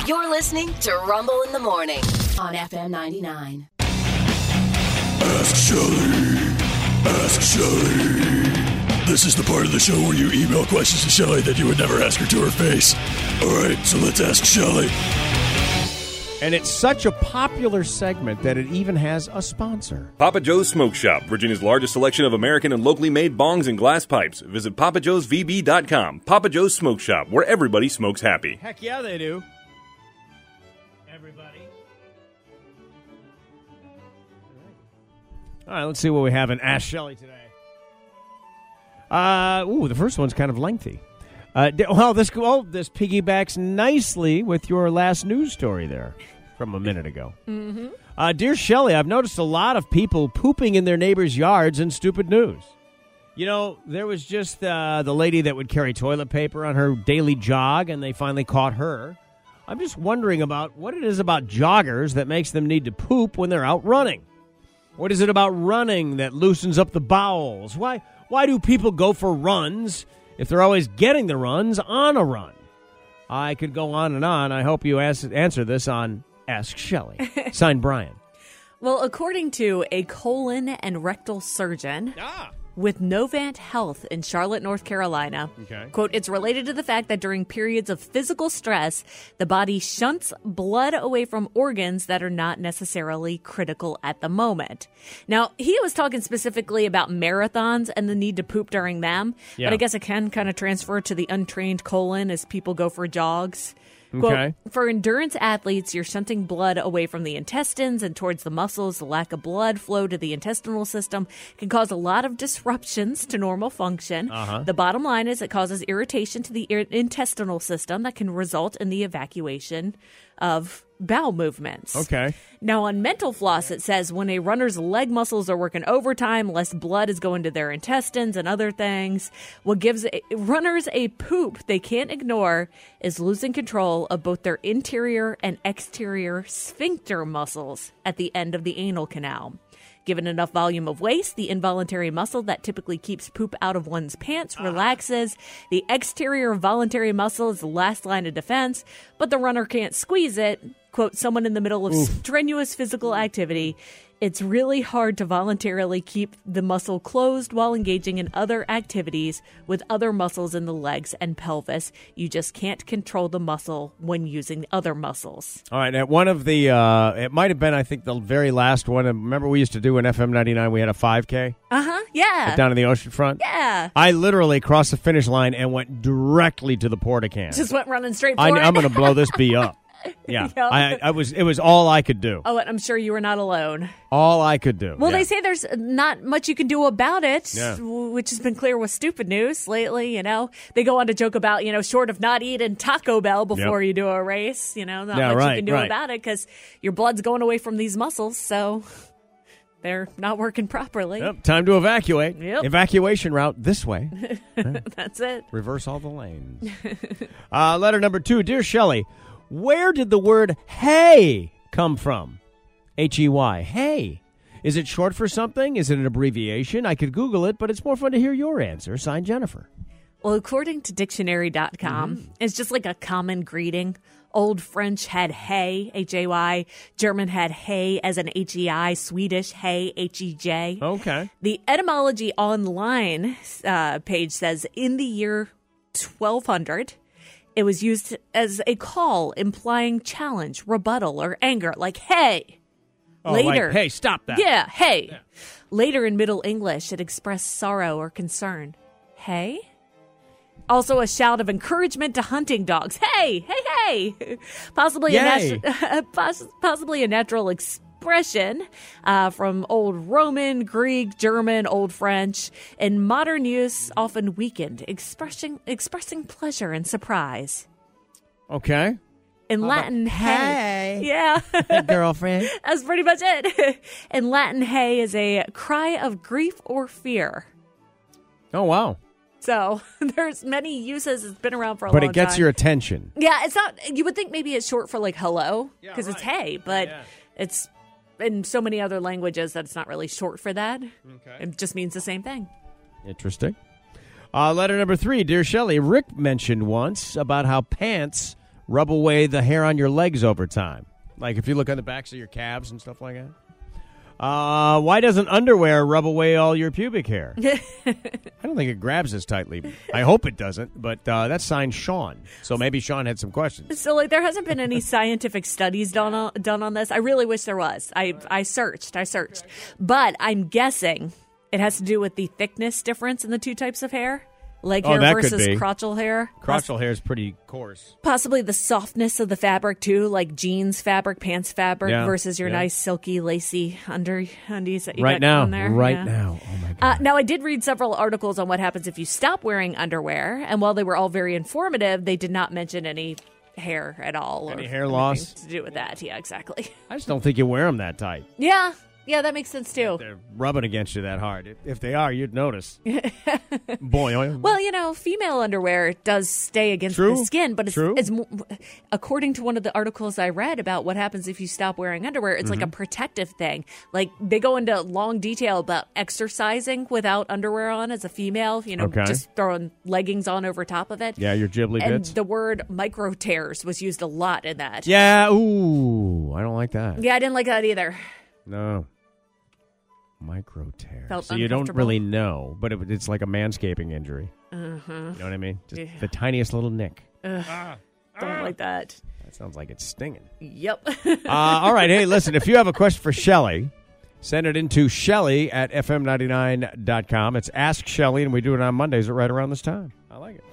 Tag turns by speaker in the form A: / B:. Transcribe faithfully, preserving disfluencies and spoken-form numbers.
A: You're listening to Rumble in the Morning on F M ninety-nine.
B: Ask Shelly. Ask Shelly. This is the part of the show where you email questions to Shelly that you would never ask her to her face. All right, so let's ask Shelly.
C: And it's such a popular segment that it even has a sponsor.
D: Papa Joe's Smoke Shop, Virginia's largest selection of American and locally made bongs and glass pipes. Visit papa joes v b dot com. Papa Joe's Smoke Shop, where everybody smokes happy.
C: Heck yeah, they do. Everybody. All right, let's see what we have in Ask Shelly today. Uh, ooh, the first one's kind of lengthy. Uh, well, this well, this piggybacks nicely with your last news story there from a minute ago.
E: Mm-hmm.
C: Uh, Dear Shelley, I've noticed a lot of people pooping in their neighbors' yards in stupid news. You know, there was just uh, the lady that would carry toilet paper on her daily jog, and they finally caught her. I'm just wondering about what it is about joggers that makes them need to poop when they're out running. What is it about running that loosens up the bowels? Why, why do people go for runs if they're always getting the runs on a run? I could go on and on. I hope you ask, answer this on Ask Shelly. Signed, Brian.
E: Well, according to a colon and rectal surgeon
C: Ah.
E: with Novant Health in Charlotte, North Carolina,
C: Okay.
E: quote, it's related to the fact that during periods of physical stress, the body shunts blood away from organs that are not necessarily critical at the moment. Now, he was talking specifically about marathons and the need to poop during them,
C: Yeah.
E: but I guess it can kind of transfer to the untrained colon as people go for jogs.
C: Okay.
E: Quote, for endurance athletes, you're shunting blood away from the intestines and towards the muscles. The lack of blood flow to the intestinal system can cause a lot of disruptions to normal function.
C: Uh-huh.
E: The bottom line is it causes irritation to the ir- intestinal system that can result in the evacuation of bowel movements.
C: Okay.
E: Now, on Mental Floss, it says when a runner's leg muscles are working overtime, less blood is going to their intestines and other things. What gives a, runners a poop they can't ignore is losing control of both their interior and exterior sphincter muscles at the end of the anal canal. Given enough volume of waste, the involuntary muscle that typically keeps poop out of one's pants relaxes. The exterior voluntary muscle is the last line of defense, but the runner can't squeeze it. Quote, someone in the middle of
C: Oof.
E: strenuous physical activity. It's really hard to voluntarily keep the muscle closed while engaging in other activities with other muscles in the legs and pelvis. You just can't control the muscle when using other muscles.
C: All right. At one of the, uh, it might have been, I think, the very last one. Remember we used to do in F M ninety-nine, we had a five K
E: Uh-huh, yeah.
C: down in the ocean front?
E: Yeah.
C: I literally crossed the finish line and went directly to the porta can.
E: Just went running straight for
C: I,
E: it.
C: I'm going to blow this bee up. Yeah,
E: Yep.
C: I, I was. It was all I could do.
E: Oh, and I'm sure you were not alone.
C: All I could do.
E: Well,
C: yeah.
E: they say there's not much you can do about it,
C: Yeah.
E: w- which has been clear with stupid news lately, you know. They go on to joke about, you know, short of not eating Taco Bell before
C: Yep.
E: you do a race, you know, not
C: Yeah,
E: much
C: right,
E: you can do
C: right.
E: about it because your blood's going away from these muscles, so they're not working properly.
C: Yep, time to evacuate.
E: Yep.
C: Evacuation route this way.
E: That's it.
C: Reverse all the lanes. uh, letter number two. Dear Shelley, where did the word hey come from? H E Y. Hey. Is it short for something? Is it an abbreviation? I could Google it, but it's more fun to hear your answer. Signed, Jennifer.
E: Well, according to dictionary dot com,
C: Mm-hmm.
E: it's just like a common greeting. Old French had hey, H A Y. German had hey as an H E I. Swedish hey, H E J.
C: Okay.
E: The etymology online uh, page says in the year twelve hundred, it was used as a call implying challenge, rebuttal, or anger, like hey.
C: Oh,
E: Later.
C: like, hey, stop that.
E: Yeah, hey. Later in Middle English, it expressed sorrow or concern. Hey? Also a shout of encouragement to hunting dogs. Hey, hey, hey. Possibly, a,
C: Yay.
E: natu- poss- possibly a natural expression uh, from Old Roman, Greek, German, Old French. In modern use, often weakened, expressing, expressing pleasure and surprise.
C: Okay.
E: In Latin, hey. Yeah.
C: Hey, girlfriend.
E: That's pretty much it. In Latin, hey is a cry of grief or fear.
C: Oh, wow.
E: So there's many uses. It's been around for a long
C: But
E: time.
C: it gets your attention.
E: Yeah, it's not. You would think maybe it's short for like hello because
C: Yeah,
E: it's
C: right.
E: hey, but
C: Yeah.
E: it's in so many other languages that it's not really short for that.
C: Okay.
E: It just means the same thing.
C: Interesting. Uh, letter number three. Dear Shelley, Rick mentioned once about how pants rub away the hair on your legs over time. Like if you look on the backs of your calves and stuff like that. Uh, why doesn't underwear rub away all your pubic hair? I don't think it grabs as tightly. I hope it doesn't, but uh, that's signed Sean. So maybe Sean had some questions.
E: So, like, there hasn't been any scientific studies done on, done on this. I really wish there was. I I searched. I searched. But I'm guessing it has to do with the thickness difference in the two types of hair. Leg
C: Oh,
E: hair
C: that could
E: versus
C: be.
E: crotchal hair.
C: Crotchal hair is pretty coarse.
E: Possibly the softness of the fabric, too, like jeans fabric, pants fabric
C: Yeah,
E: versus your
C: yeah.
E: nice, silky, lacy under undies that you
C: Right
E: got
C: now.
E: going there.
C: Right
E: Yeah.
C: now. Oh, my God.
E: Uh, now, I did read several articles on what happens if you stop wearing underwear, and while they were all very informative, they did not mention any hair at all.
C: Any
E: or
C: hair
E: anything
C: loss?
E: to do with that. Yeah, exactly.
C: I just don't think you wear them that tight.
E: Yeah, yeah, that makes sense, too.
C: They're rubbing against you that hard. If- If they are, you'd notice. Boy.
E: Well, you know, female underwear does stay against
C: True.
E: the skin, but it's,
C: True.
E: it's mo- according to one of the articles I read about what happens if you stop wearing underwear, it's
C: Mm-hmm.
E: like a protective thing. Like they go into long detail about exercising without underwear on as a female, you know,
C: Okay.
E: just throwing leggings on over top of it.
C: Yeah, your ghibli
E: And
C: bits.
E: the word micro tears was used a lot in that.
C: Yeah, ooh, I don't like that.
E: Yeah, I didn't like that either.
C: No. Micro tear.
E: Felt
C: So you don't
E: uncomfortable.
C: really know, but it, it's like a manscaping injury.
E: Uh-huh.
C: You know what I mean? Just
E: Yeah.
C: the tiniest little nick.
E: Don't like that.
C: That sounds like it's stinging.
E: Yep.
C: uh, all right, hey, listen, if you have a question for Shelly, send it into Shelly at f m ninety-nine dot com. It's Ask Shelly, and we do it on Mondays right around this time. I like it.